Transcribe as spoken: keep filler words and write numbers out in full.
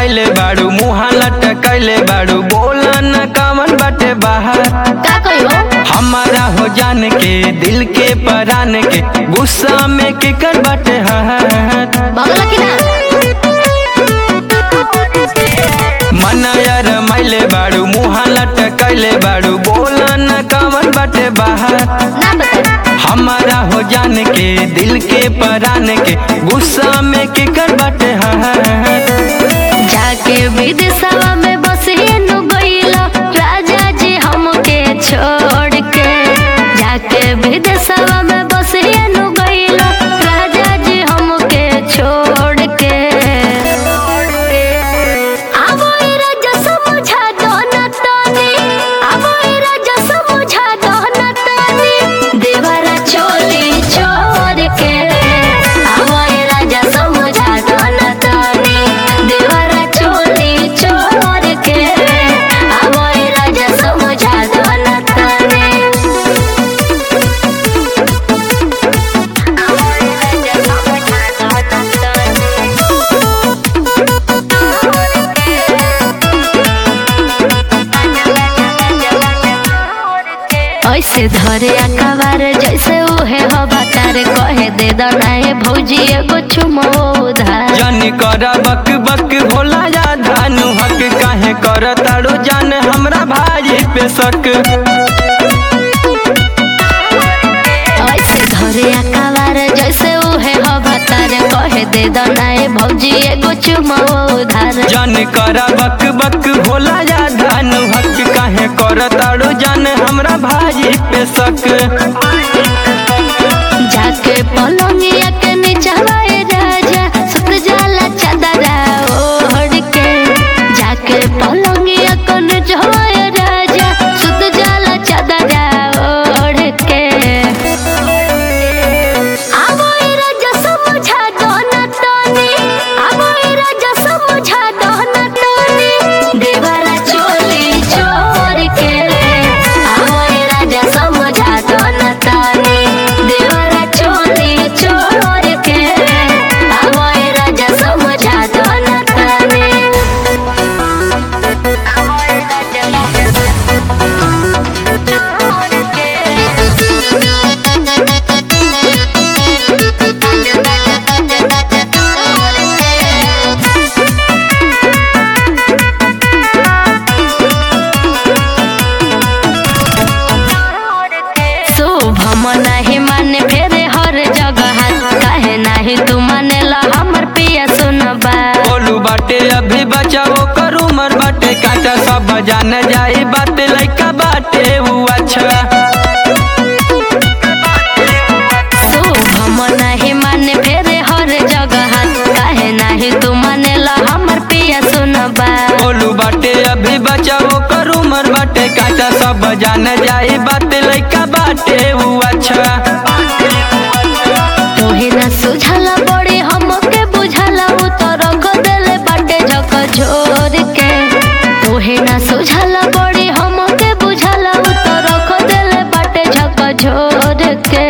मैले बाड़ू मुहा लटकैले बाड़ू बोला न कामन बाटे बाहर का कहियो हमारा हो जान के दिल के परान के गुस्सा में केकर बाटे हाथ बगल की ना मना यार मैले बाड़ू मुहा लटकैले बाड़ू बोला न कामन बाटे बाहर ना बता हमारा हो जान के दिल के परान के गुस्सा में केकर बाटे हाथ जाके विदेशवा में बसिनु गइलो राजा जी हमके छोड़ के जाके विदेशवा में बसिनु गइलो राजा जी हमके छोड़ के अब ई राजा समझा दो न तनी अब ई राजा समझा दो न तनी देवरा चोली छोड़ के अब ई राजा समझा दो न तनी देवरा चोली छोड़ के अब ई राजा समझा दो न तनी अब ई राजा समझा ऐसे धरे अखबार जैसे उहे हो बतार कहे दे दनाए भौजी एगो चुमो उधार जानी कर बक बक भोला या धानु हक काहे कर ताड़ू जान हमरा भाई पे शक ऐसे धरे अखबार जैसे उहे हो बतार कहे दे दनाए भौजी एगो चुमो उधार जानी कर बक बक भोला या धानु हक काहे कर ताड़ू जान हमरा भाई पे शक जाके पलंगिया के नीचवाए राजा सुत जाला चादरा ओढ़ के जाके पलंगिया के नीचवाए राजा सुत जाला चादरा ओढ़ के अब ई राजा समझा दो न तनी अब ई राजा समझा दो न तनी देवरा चोली छोड़ के अब ई राजा समझा दो न तनी देवरा चोली छोड़ के अब ई राजा समझा दो न तनी अब ई राजा शुभम नाही माने फेरे हर जगह काहे नाही तू मानेला हमर पिया सुनबा बोलू बाटे अभी बचाओ करू मर बाटे काटा सब जान जाई बात लइका बाटे वो अच्छा शुभम नाही माने फेरे हर जगह काहे नाही तू मानेला हमर पिया सुनबा बोलू बाटे अभी बचाओ करू मर बाटे काटा सब जान जाई बात लइका बाटे वो अच्छा तोहे ना सुझाला बड़ी हमके बुझाला उ तो रख देले बाटे झक झोर के तोहे ना सुझाला बड़ी हमके बुझाला उ तो रख देले बाटे झक झोर के